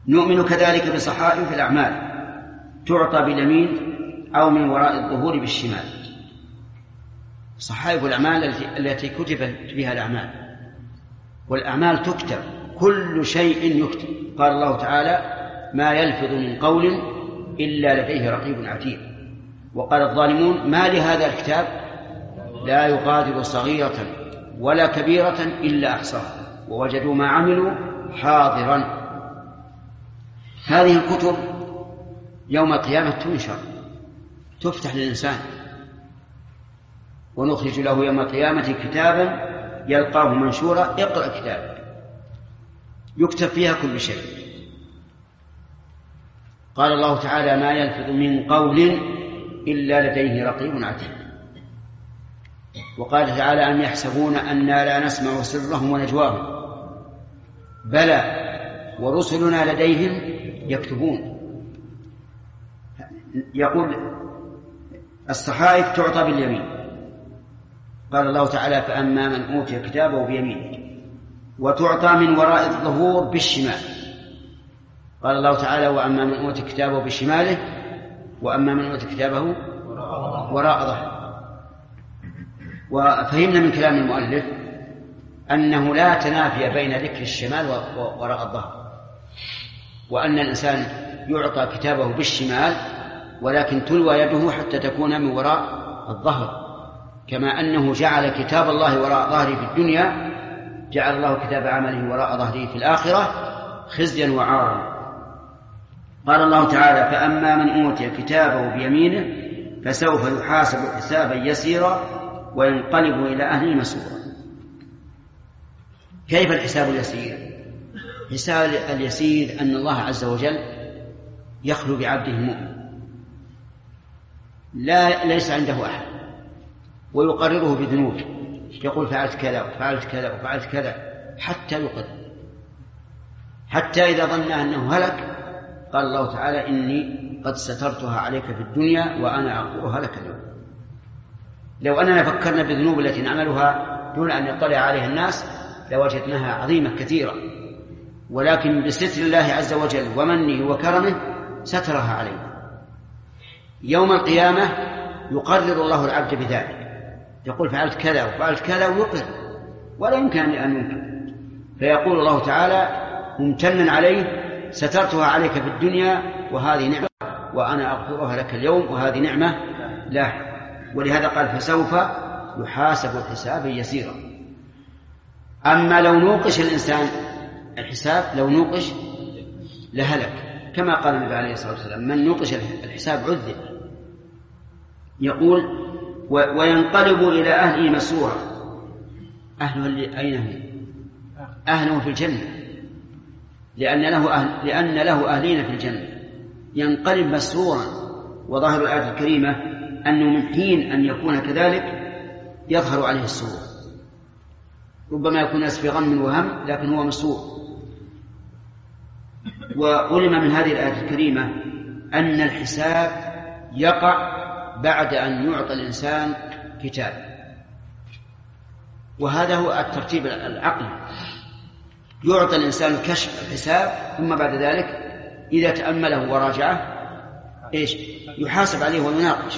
نؤمن كذلك بصحائف الأعمال تعطى باليمين أو من وراء الظهور بالشمال. صحائف الأعمال التي كتبت بها الأعمال، والأعمال تكتب، كل شيء يكتب. قال الله تعالى: ما يلفظ من قول إلا لديه رقيب عتيد. وقال الظالمون: ما لهذا الكتاب لا يغادر صغيرة ولا كبيرة إلا أحصاها ووجدوا ما عملوا حاضرا. هذه الكتب يوم القيامة تنشر، تفتح للإنسان، ونخرج له يوم القيامة كتابا يلقاه منشورا: اقرأ كتابك، يكتب فيها كل شيء. قال الله تعالى: ما يلفظ من قول إلا لديه رقيب عتيد. وقال تعالى: أم يحسبون أنا لا نسمع سرهم ونجواهم بلى ورسلنا لديهم يكتبون. يقول: الصحائف تعطى باليمين. قال الله تعالى: فأما من أوتي كتابه بيمينه. وتعطى من وراء الظهور بالشمال. قال الله تعالى: وأما من أوتي كتابه بشماله وأما من أوتي كتابه وراء ظهره. وفهمنا من كلام المؤلف أنه لا تنافي بين ذكر الشمال ووراء الظهر، وأن الإنسان يعطى كتابه بالشمال ولكن تلوى يده حتى تكون من وراء الظهر، كما أنه جعل كتاب الله وراء ظهره في الدنيا جعل الله كتاب عمله وراء ظهره في الآخرة خزيا وعارا. قال الله تعالى: فأما من أوتي كتابه بيمينه فسوف يحاسب حسابا يسيرا وينقلب إلى أهله مسرورا. كيف الحساب اليسير؟ حساب اليسير أن الله عز وجل يخلو بعبده المؤمن ليس عنده أحد ويقرره بذنوبه، يقول: فعلت كذا وفعلت كذا وفعلت كذا، حتى يقر، حتى إذا ظن أنه هلك قال الله تعالى: إني قد سترتها عليك في الدنيا وأنا أغفرها لك اليوم. لو أننا فكرنا بالذنوب التي نعملها دون أن يطلع عليها الناس لوجدناها عظيمة كثيرة، ولكن بستر الله عز وجل ومنه وكرمه سترها علينا. يوم القيامة يقرر الله العبد بذلك، يقول: فعلت كذا وفعلت كذا، ويقر ولا يمكن أن ينكر، فيقول الله تعالى ممتنا عليه: سترتها عليك في الدنيا وهذه نعمة وأنا أغفرها لك اليوم، وهذه نعمة لا. ولهذا قال: فسوف يحاسب حسابا يسيرا. أما لو نوقش الإنسان الحساب، لو نوقش لهلك، كما قال النبي عليه الصلاة والسلام: من نوقش الحساب عذب. يقول: وينقلب إلى أهله مسرورا. أهله أين هم؟ أهله في الجنة، لأن له أهلين في الجنة. ينقلب مسرورا. وظاهر الآية الكريمة أنه من حين أن يكون كذلك يظهر عليه السرور، ربما يكون الناس في غم وهم لكن هو مسرور. وعلم من هذه الآية الكريمة أن الحساب يقع بعد أن يعطى الإنسان كتاب، وهذا هو الترتيب العقلي. يعطى الإنسان كشف الحساب، ثم بعد ذلك إذا تأمله وراجعه يحاسب عليه ويناقش.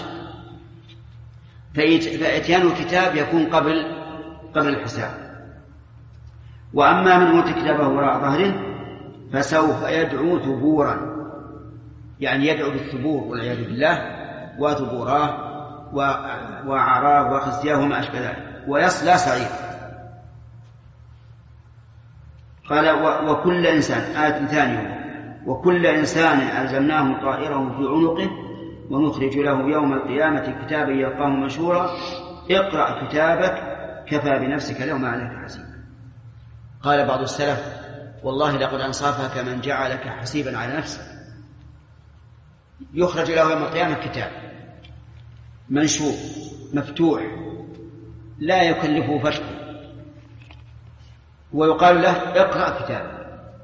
فإتيان الكتاب يكون قبل الحساب. وأما من أوتي كتابه وراء ظهره فسوف يدعو ثبورا، يعني يدعو بالثبور والعياذ بالله، وثبوراه وعراه وخزياه وما أشبه ذلك، ويصلى سعيرا. قال: وكل إنسان، آية ثانية: وكل إنسان ألزمناه طائره في عنقه ونخرج له يوم القيامة كتابا يلقاه منشورا اقرأ كتابك كفى بنفسك اليوم عليك حسيبا. قال بعض السلف: والله لقد أنصافك من جعلك حسيبا على نفسه. يخرج له يوم القيامة كتاب منشور مفتوح لا يكلفه فتح، ويقال له: اقرأ كتابك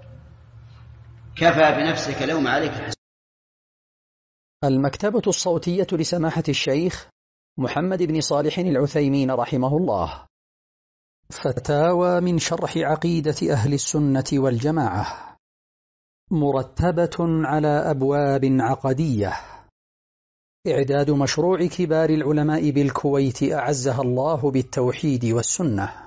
كفى بنفسك اليوم عليك حسيبا. المكتبة الصوتية لسماحة الشيخ محمد بن صالح العثيمين رحمه الله. فتاوى من شرح عقيدة أهل السنة والجماعة. مرتبة على أبواب عقدية. إعداد مشروع كبار العلماء بالكويت أعزها الله بالتوحيد والسنة.